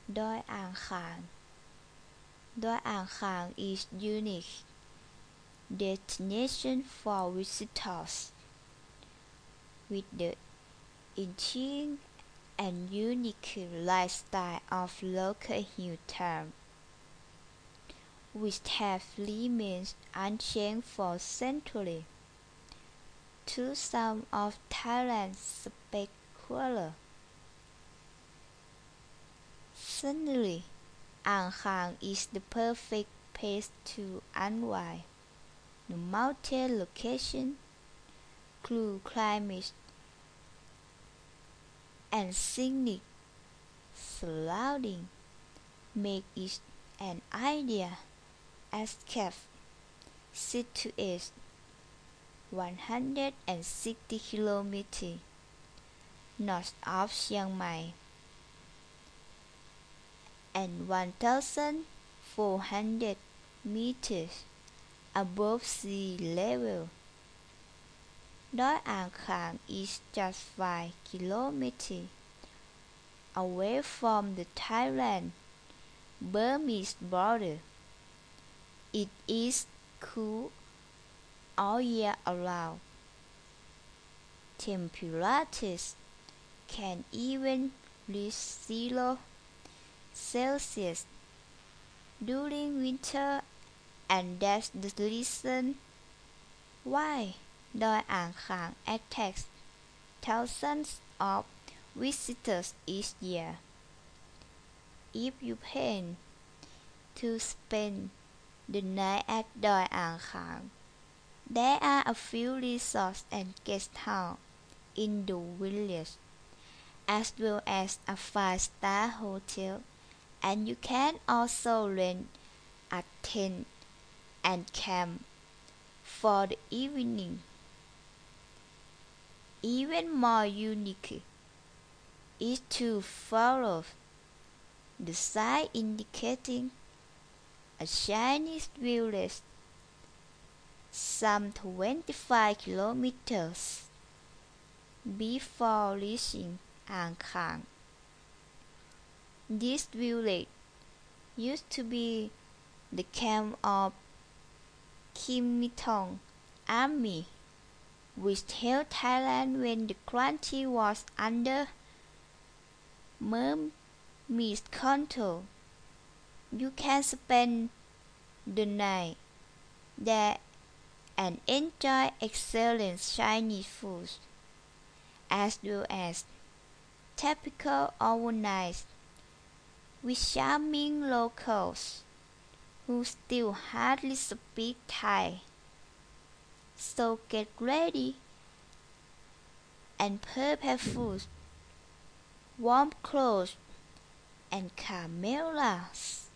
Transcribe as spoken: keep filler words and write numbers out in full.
Doi Ang Khang. Doi Ang Khang is unique destination for visitors with the intriguing and unique lifestyle of local hill town, which have remained unchanged for centuries. To some of Thailand's spectacular scenery, Ang Khang is the perfect place to unwind. The mountain location, cool climate, and scenic surrounding make it an ideal escape. Situated one hundred sixty kilometers north of Chiang Mai and one thousand four hundred meters above sea level. Doi Ang Khang is just five kilometers away from the Thailand-Burmese border. It is cool all year around. Temperatures can even reach zero Celsius during winter, and that's the reason why Doi Ang Khang attracts thousands of visitors each year. If you plan to spend the night at Doi Ang Khang, there are a few resorts and guest houses in the village, as well as a five-star hotel, and you can also rent a tent and camp for the evening. Even more unique is to follow the sign indicating a Chinese village some twenty-five kilometers before reaching Ang Khang. This village used to be the camp of Kim Il-sung army, which held Thailand when the country was under Burmese control. You can spend the night there and enjoy excellent Chinese food, as well as typical overnights with charming locals who still hardly speak Thai. So get ready and prepare food, warm clothes, and cameras.